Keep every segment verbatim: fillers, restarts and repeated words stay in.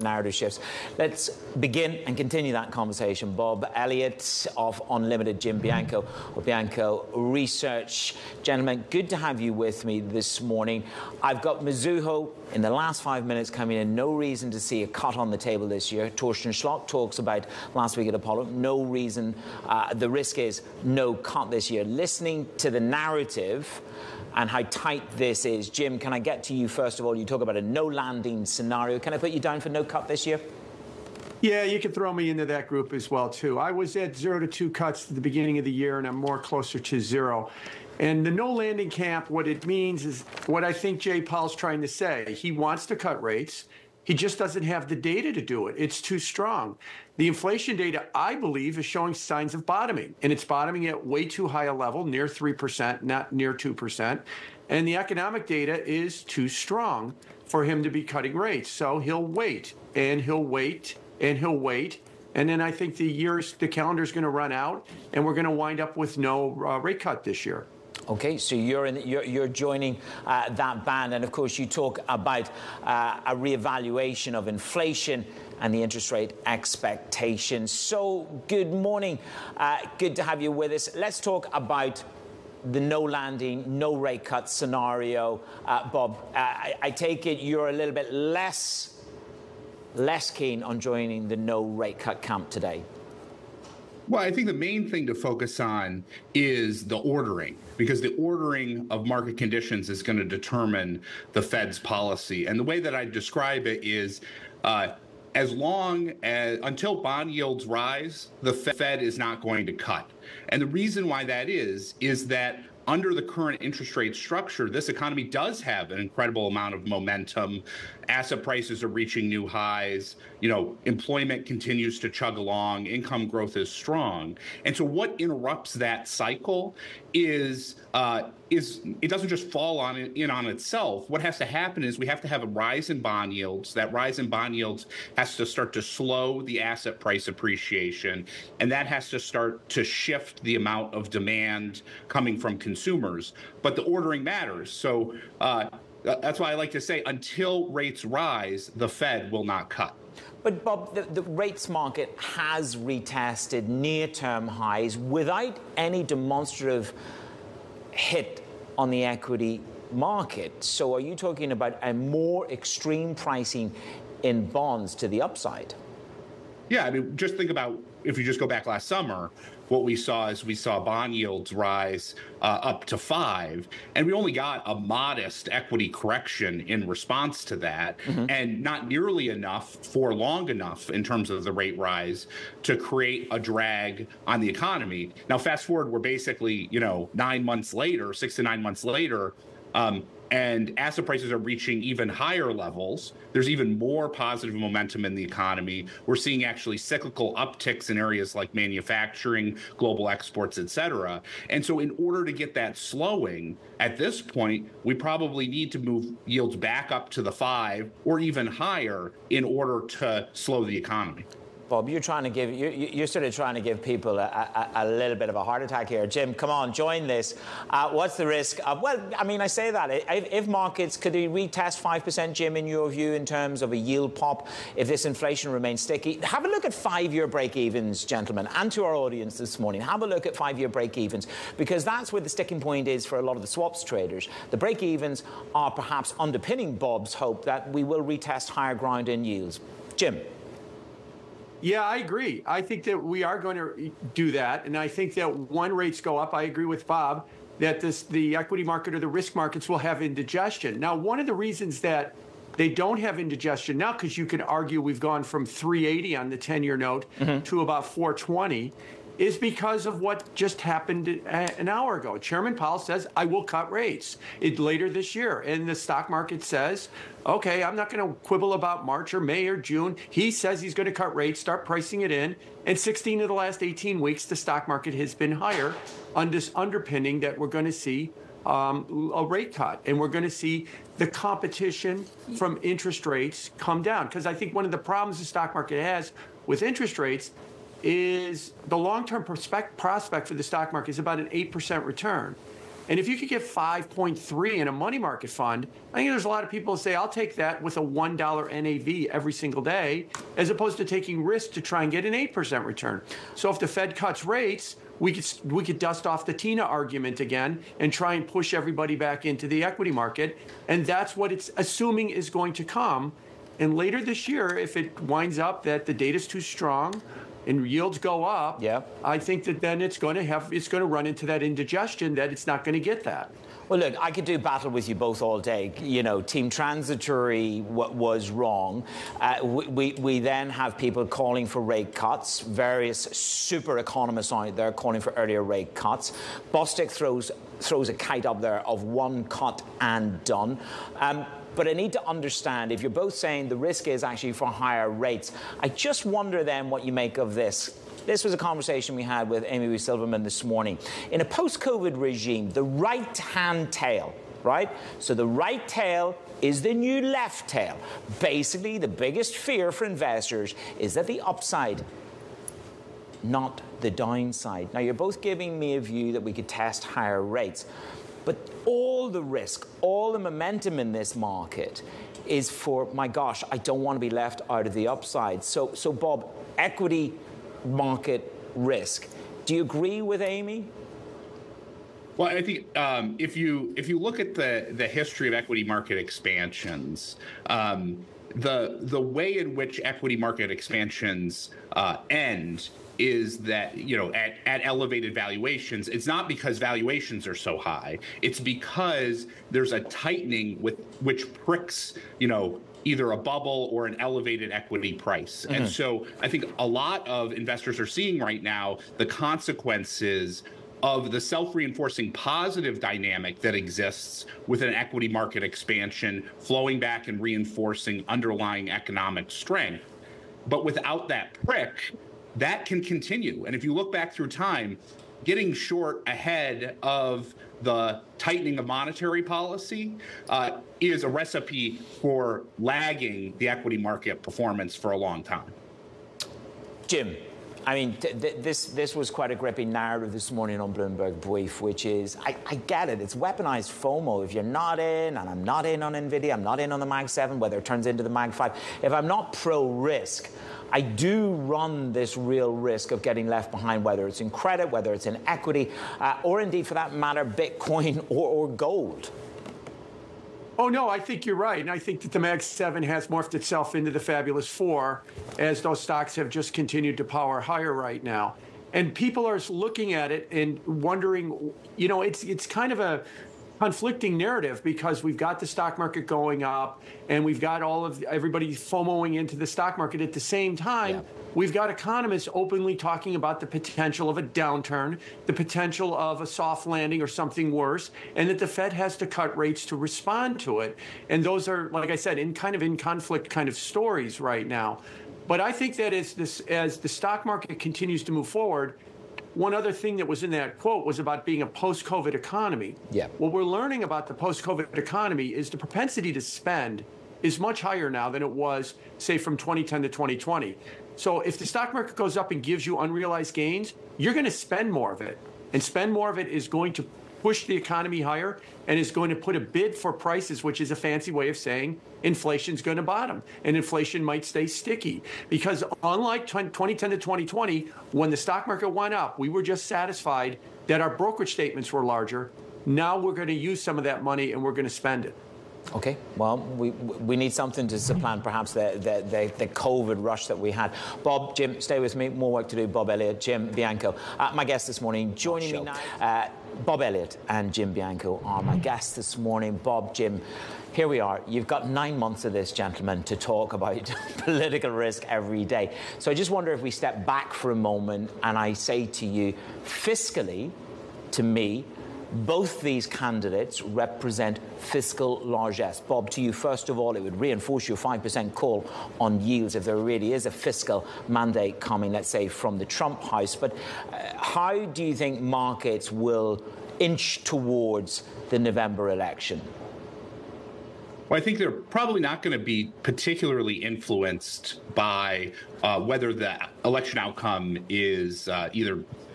narrative shifts. Let's begin and continue that conversation. Bob Elliott of Unlimited, Jim Bianco of Bianco Research. Gentlemen, good to have you with me this morning. I've got Mizuho in the last five minutes coming in. No reason to see a cut on the table this year. Torsten Schlock talks about last week at Apollo. No reason. Uh, the risk is no cut this year. Listening to the narrative and how tight this is. Jim, can I get to you first of all? You talk about a no landing scenario. Can I put you down for no cut this year? Yeah, you can throw me into that group as well, too. I was at zero to two cuts at the beginning of the year, and I'm more closer to zero. And the no landing camp, what it means is what I think Jay Powell's trying to say. He wants to cut rates. He just doesn't have the data to do it. It's too strong. The inflation data, I believe, is showing signs of bottoming, and it's bottoming at way too high a level, near three percent, not near two percent. And the economic data is too strong for him to be cutting rates. So he'll wait, and he'll wait, and he'll wait. And then I think the years, the calendar's going to run out, and we're going to wind up with no uh, rate cut this year. Okay, so you're in, you're, you're joining uh, that band, and of course you talk about uh, a reevaluation of inflation and the interest rate expectations. So good morning, uh, good to have you with us. Let's talk about the no landing, no rate cut scenario. Uh, Bob, uh, I, I take it you're a little bit less, less keen on joining the no rate cut camp today. Well, I think the main thing to focus on is the ordering, because the ordering of market conditions is going to determine the Fed's policy. And the way that I describe it is uh, as long as until bond yields rise, the Fed is not going to cut. And the reason why that is, is that under the current interest rate structure, this economy does have an incredible amount of momentum. Asset prices are reaching new highs. You know, employment continues to chug along. Income growth is strong. And so what interrupts that cycle is uh, is it doesn't just fall on it, in on itself. What has to happen is we have to have a rise in bond yields. That rise in bond yields has to start to slow the asset price appreciation, and that has to start to shift the amount of demand coming from consumers. But the ordering matters. So uh, that's why I like to say until rates rise, the Fed will not cut. But, Bob, the, the rates market has retested near-term highs without any demonstrative hit on the equity market. So are you talking about a more extreme pricing in bonds to the upside? Yeah, I mean, just think about if you just go back last summer, what we saw is we saw bond yields rise uh, up to five, and we only got a modest equity correction in response to that, mm-hmm. and not nearly enough for long enough in terms of the rate rise to create a drag on the economy. Now, fast forward, we're basically, you know, nine months later, six to nine months later, um, and asset prices are reaching even higher levels. There's even more positive momentum in the economy. We're seeing actually cyclical upticks in areas like manufacturing, global exports, et cetera. And so in order to get that slowing, at this point, we probably need to move yields back up to the five or even higher in order to slow the economy. Bob, you're trying to give you're, you're sort of trying to give people a, a, a little bit of a heart attack here. Jim, come on, join this. Uh, what's the risk of? Well, I mean, I say that if, if markets could they retest five percent, Jim, in your view, in terms of a yield pop, if this inflation remains sticky, have a look at five-year break-evens, gentlemen, and to our audience this morning. Have a look at five-year break-evens, because that's where the sticking point is for a lot of the swaps traders. The break-evens are perhaps underpinning Bob's hope that we will retest higher ground in yields. Jim. Yeah, I agree. I think that we are going to do that. And I think that when rates go up, I agree with Bob, that this the equity market or the risk markets will have indigestion. Now, one of the reasons that they don't have indigestion now, because you can argue we've gone from three eighty on the ten-year note mm-hmm. to about four twenty, is because of what just happened an hour ago. Chairman Powell says, I will cut rates it, later this year. And the stock market says, okay, I'm not going to quibble about March or May or June. He says he's going to cut rates, start pricing it in. And sixteen of the last eighteen weeks, the stock market has been higher, on this underpinning that we're going to see um, a rate cut. And we're going to see the competition from interest rates come down. Because I think one of the problems the stock market has with interest rates is the long-term prospect, prospect for the stock market is about an eight percent return. And if you could get five point three in a money market fund, I think there's a lot of people who say, I'll take that with a one dollar N A V every single day, as opposed to taking risk to try and get an eight percent return. So if the Fed cuts rates, we could we could dust off the Tina argument again and try and push everybody back into the equity market. And that's what it's assuming is going to come. And later this year, if it winds up that the data's too strong and yields go up, yeah. I think that then it's going to have it's going to run into that indigestion that it's not going to get that. Well, look, I could do battle with you both all day. You know, Team Transitory w- was wrong. Uh, we, we, we then have people calling for rate cuts. Various super economists out there calling for earlier rate cuts. Bostic throws throws a kite up there of one cut and done. Um, But I need to understand, if you're both saying the risk is actually for higher rates, I just wonder then what you make of this. This was a conversation we had with Amy Silverman this morning. In a post-COVID regime, the right-hand tail, right? So the right tail is the new left tail. Basically, the biggest fear for investors is that the upside, not the downside. Now, you're both giving me a view that we could test higher rates. But all the risk, all the momentum in this market is for, my gosh, I don't want to be left out of the upside. So, so Bob, equity market risk. Do you agree with Amy? Well, I think um, if you if you look at the the history of equity market expansions, um, the the way in which equity market expansions uh, end is that, you know, at, at elevated valuations, it's not because valuations are so high. It's because there's a tightening with which pricks, you know, either a bubble or an elevated equity price. Mm-hmm. And so I think a lot of investors are seeing right now the consequences of the self-reinforcing positive dynamic that exists with an equity market expansion flowing back and reinforcing underlying economic strength. But without that prick, that can continue. And if you look back through time, getting short ahead of the tightening of monetary policy uh, is a recipe for lagging the equity market performance for a long time. Jim, I mean, th- th- this this was quite a gripping narrative this morning on Bloomberg Brief, which is, I, I get it, it's weaponized FOMO. If you're not in, and I'm not in on NVIDIA, I'm not in on the Mag seven, whether it turns into the Mag five, if I'm not pro-risk, I do run this real risk of getting left behind, whether it's in credit, whether it's in equity, uh, or indeed, for that matter, Bitcoin or, or gold. Oh, no, I think you're right. And I think that the Mag seven has morphed itself into the Fabulous Four, as those stocks have just continued to power higher right now. And people are looking at it and wondering, you know, it's it's kind of a conflicting narrative, because we've got the stock market going up and we've got all of everybody FOMOing into the stock market at the same time. Yeah. We've got economists openly talking about the potential of a downturn, the potential of a soft landing or something worse, and that the Fed has to cut rates to respond to it. And those are, like I said, in kind of in conflict kind of stories right now. But I think that as this as the stock market continues to move forward, one other thing that was in that quote was about being a post-COVID economy. Yeah. What we're learning about the post-COVID economy is the propensity to spend is much higher now than it was, say, from twenty ten to twenty twenty. So if the stock market goes up and gives you unrealized gains, you're going to spend more of it. And spend more of it is going to push the economy higher and is going to put a bid for prices, which is a fancy way of saying inflation's going to bottom and inflation might stay sticky. Because unlike twenty ten to twenty twenty, when the stock market went up, we were just satisfied that our brokerage statements were larger. Now we're going to use some of that money and we're going to spend it. Okay, well, we we need something to supplant perhaps the, the, the, the COVID rush that we had. Bob, Jim, stay with me. More work to do. Bob Elliott, Jim Bianco. Uh, my guests this morning, joining me now. Uh, Bob Elliott and Jim Bianco are my guests this morning. Bob, Jim, here we are. You've got nine months of this, gentlemen, to talk about political risk every day. So I just wonder if we step back for a moment and I say to you, fiscally, to me, both these candidates represent fiscal largesse. Bob, to you, first of all, it would reinforce your five percent call on yields if there really is a fiscal mandate coming, let's say, from the Trump house. But uh, how do you think markets will inch towards the November election? Well, I think they're probably not going to be particularly influenced by uh, whether the election outcome is uh, either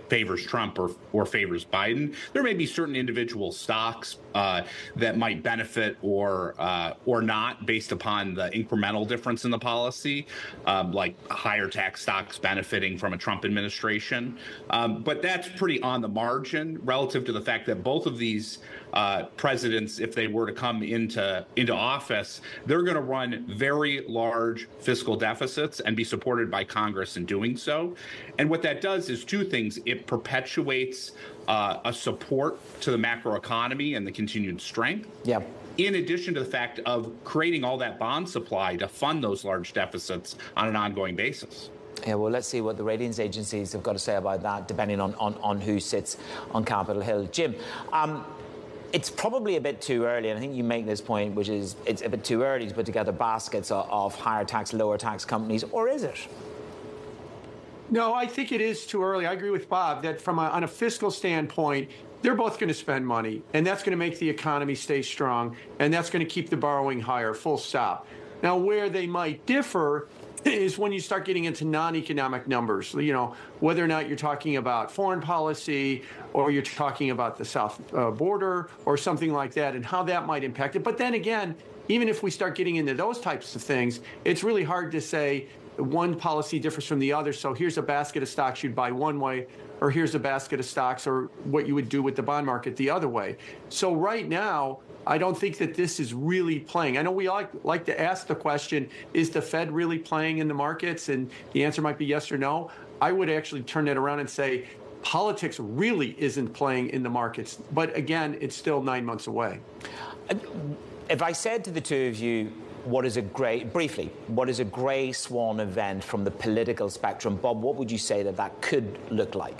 favors Trump or or favors Biden. There may be certain individual stocks uh, that might benefit or uh, or not based upon the incremental difference in the policy, um, like higher tax stocks benefiting from a Trump administration. Um, but that's pretty on the margin relative to the fact that both of these uh, presidents, if they were to come into into office, they're going to run very large fiscal deficits and be supported by Congress in doing so. And what that does is two things. It perpetuates uh, a support to the macroeconomy and the continued strength. Yeah. In addition to the fact of creating all that bond supply to fund those large deficits on an ongoing basis. Yeah, well, let's see what the ratings agencies have got to say about that, depending on, on, on who sits on Capitol Hill. Jim, um, it's probably a bit too early, and I think you make this point, which is it's a bit too early to put together baskets of, of higher tax, lower tax companies, or is it? No, I think it is too early. I agree with Bob that from a, on a fiscal standpoint, they're both going to spend money, and that's going to make the economy stay strong, and that's going to keep the borrowing higher, full stop. Now, where they might differ is when you start getting into non-economic numbers, you know, whether or not you're talking about foreign policy or you're talking about the south uh, border or something like that and how that might impact it. But then again, even if we start getting into those types of things, it's really hard to say one policy differs from the other. So here's a basket of stocks you'd buy one way, or here's a basket of stocks or what you would do with the bond market the other way. So right now, I don't think that this is really playing. I know we like, like to ask the question, is the Fed really playing in the markets? And the answer might be yes or no. I would actually turn that around and say politics really isn't playing in the markets. But again, it's still nine months away. If I said to the two of you, what is a grey, briefly, what is a grey swan event from the political spectrum? Bob, what would you say that that could look like?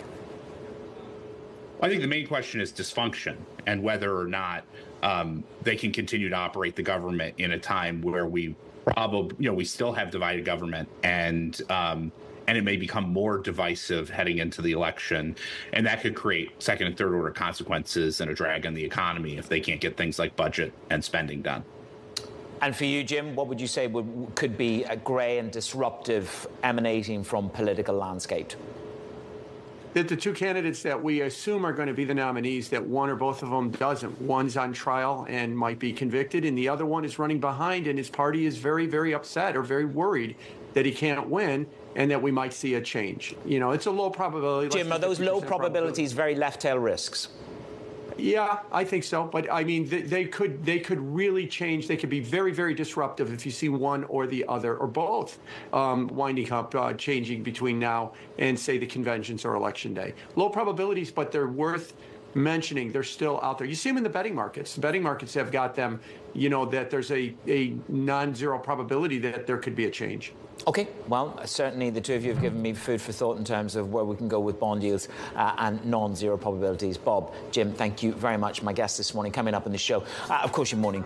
I think the main question is dysfunction and whether or not um, they can continue to operate the government in a time where we probably, you know, we still have divided government and um, and it may become more divisive heading into the election. And that could create second and third order consequences and a drag on the economy if they can't get things like budget and spending done. And for you, Jim, what would you say would, could be a grey and disruptive emanating from political landscape? That the two candidates that we assume are going to be the nominees, that one or both of them doesn't. One's on trial and might be convicted, and the other one is running behind, and his party is very, very upset or very worried that he can't win and that we might see a change. You know, it's a low probability. Jim, are those low probabilities very left-tail risks? Yeah, I think so. But I mean, they, they could they could really change. They could be very, very disruptive if you see one or the other or both um, winding up uh, changing between now and, say, the conventions or election day. Low probabilities, but they're worth mentioning. They're still out there. You see them in the betting markets. The betting markets have got them, you know, that there's a, a non-zero probability that there could be a change. OK, well, certainly the two of you have given me food for thought in terms of where we can go with bond yields uh, and non-zero probabilities. Bob, Jim, thank you very much. My guest this morning coming up in the show. Uh, of course, your morning